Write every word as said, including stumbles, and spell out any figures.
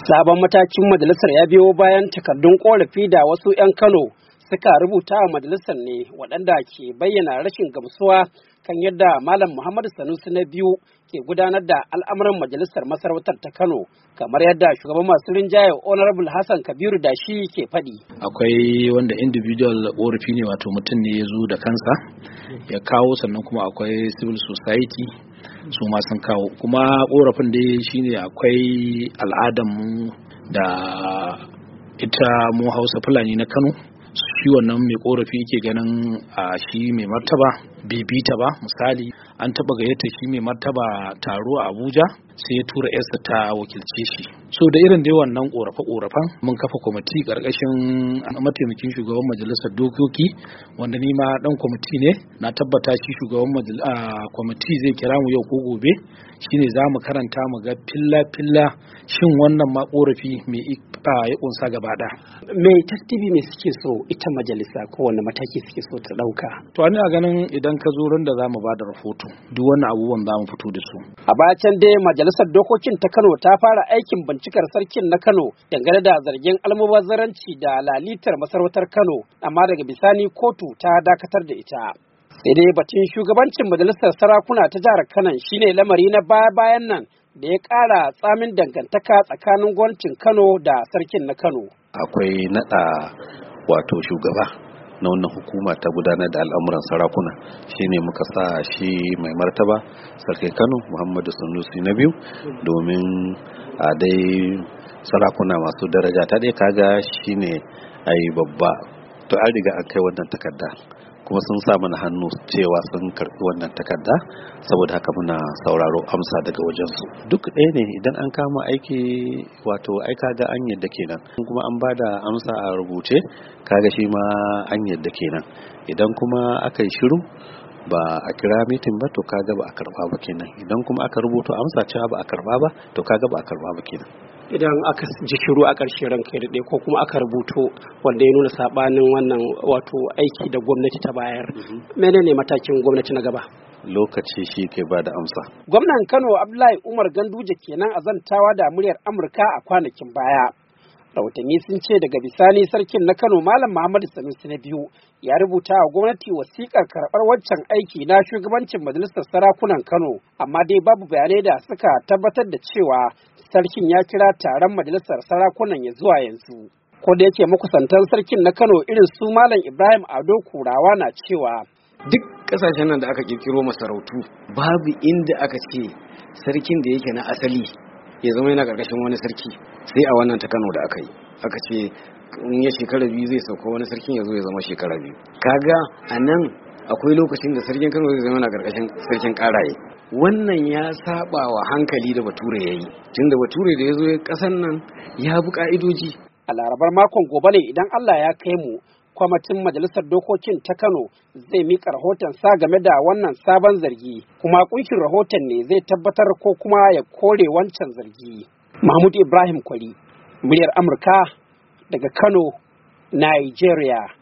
Sabon matakin majalisar ya biyo bayan takardun korafi da wasu 'yan Kano suka rubuta wa majalisar ne waɗanda ke bayyana rashin gamsuwa kan yadda Malam Muhammadu Sanusi na biyu ke gudanar da al'amuran majalisar masarautar ta Kano, kamar yadda shugaban masu rinjaye Honorable Hassan Kabiru da shi ke faɗi. Akwai wanda individual korafi ne, wato mutum ne ya zo da kansa ya kawo, sannan kuma akwai civil society su ma sun kawo. Kuma korafin dai shine akwai al'adarmu da ita mu Hausa Fulani na Kano, shi wannan mai korafi yake ganin a shi mai martaba bibita ba. Misali, an taba gayyata shi mai martaba taro a Abuja, sai ya tura yarsa ta wakilce shi. So da irin dai wannan korafe korafan mun kafa kwamiti karkashin mataimakin shugaban majalisar dokoki, wanda ni ma dan kwamiti ne. Na tabbata shi shugaban kwamiti zai kira mu yau ko gobe, shine za mu karanta mu ga filla filla shin wannan ma korafi mai ya kunsa gaba da mai tartibi mai suke so ita majalisa ko wanda mataki suke so ta dauka. To ni a ganin idan ka zo ran da zamu bada rahoto duk wannan abubuwan zamu fito da su. A bayan dai majalisar dokokin ta Kano ta fara aikin bincikar sarkin na Kano dangane da zargin almubazzaranci da lalitar masarautar Kano, amma daga bisani kotu ta dakatar da ita. Sai dai batun shugabancin majalisar sarakuna ta jihar Kano shine lamari na baya-bayan nan da ya ƙara tsamin dangantaka tsakanin gwamnatin Kano da sarkin na Kano. Akwai naɗa wato shugaba na wannan hukuma ta gudanar da al'amuran sarakuna, shine muka sa shi mai martaba sarkin Kano Muhammadu Sanusi na biyu, domin a dai sarakuna masu daraja ta dai kaga shine ai babba. To an riga an kai wannan takarda, kuma sun sa mana hannu cewa sun karɓi wannan takarda, saboda haka muna sauraro amsa daga wajensu. Duk ɗaya ne, idan an kama aiki wato ai kaga an yadda kenan, kuma an bada amsa a rubuce kaga shi ma an yadda kenan. Idan kuma aka yi shiru ba a kira mitin ba, to kaga ba a karɓa ba kenan. Idan kuma aka rubuta amsa cewa ba a karɓa ba, to kaga ba a karɓa ba kenan. Idan aka ji shiru a ƙarshe ranka da ɗaya, ko kuma aka rubuto wanda ya nuna saɓanin wannan wato aiki da gwamnati ta bayar, menene matakin gwamnati na gaba? Lokaci shi ke ba da amsa. Gwamnan Kano Abdullahi Umar Ganduje kenan a zantawa da muryar Amurka a kwanakin baya. Rahotanni sun ce daga bisani sarkin na Kano Malam Muhammadu Sanusi na biyu ya rubuta wa gwamnati wasiƙar karɓar waccan aiki na shugabancin majalisar sarakunan Kano, amma dai babu bayanai da suka tabbatar da cewa sarkin ya kira taron majalisar sarakunan ya zuwa yanzu. Ko da yake makusantan sarkin na Kano irin su Malam Ibrahim Ado Kurawa na cewa duk kasashen nan da aka kirkiro masarautu babu inda aka ce sarkin da yake na asali ya zama yana karkashin wani sarki, sai a wannan ta Kano da aka yi aka ce in ya shekara biyu zai sauka wani sarkin ya zo ya zama shekara biyu. Kaga a nan akwai lokacin da sarkin Kano zai zama yana karkashin sarkin Karaye. Wannan ya saba wa hankali da Bature ya yi, tunda Bature da ya zo kasan nan ya bi ka'idoji. A larabar makon gobe ne idan Allah ya kai mu, kwamitin majalisar dokokin ta Kano zai mika rahoton sa game da wannan sabon zargi, kuma kunshin rahoton ne zai tabbatar ko kuma ya kore wancan zargi. Mahmud Ibrahim Kwari, muryar Amurka daga Kano, Nigeria.